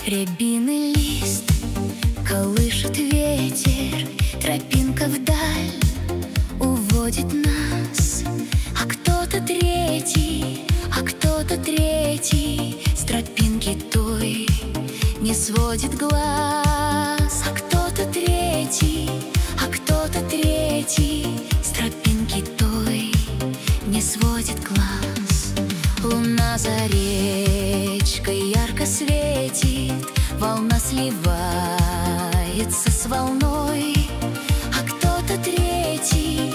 Рябиный лист колышет ветер, тропинка вдаль уводит нас. А кто-то третий с тропинки той не сводит глаз. А кто-то третий с тропинки той не сводит глаз. Луна за речкой ярко светит, волна сливается с волной. А кто-то третий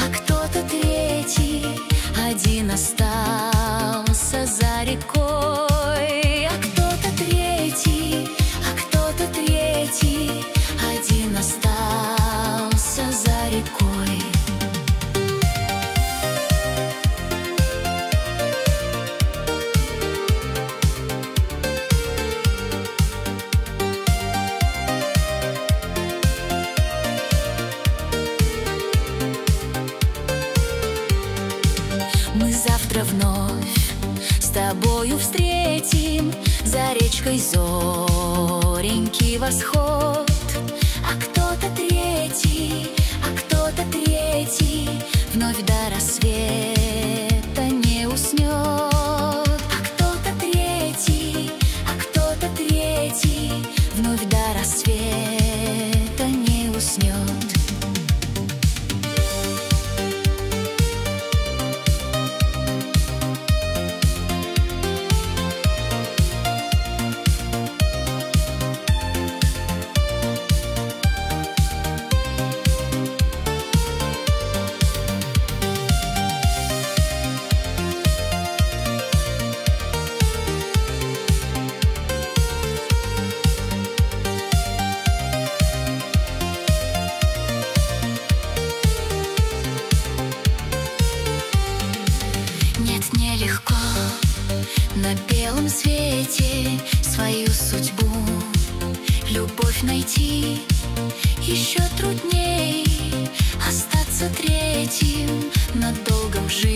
один остался за рекой. А кто-то третий один остался за рекой. Мы завтра вновь с тобою встретим за речкой зоренький восход. А кто-то третий вновь до рассвета не уснет. А кто-то третий вновь до рассвета не уснет. Нелегко на белом свете свою судьбу, любовь найти. Еще трудней остаться третьим на долгом жизни.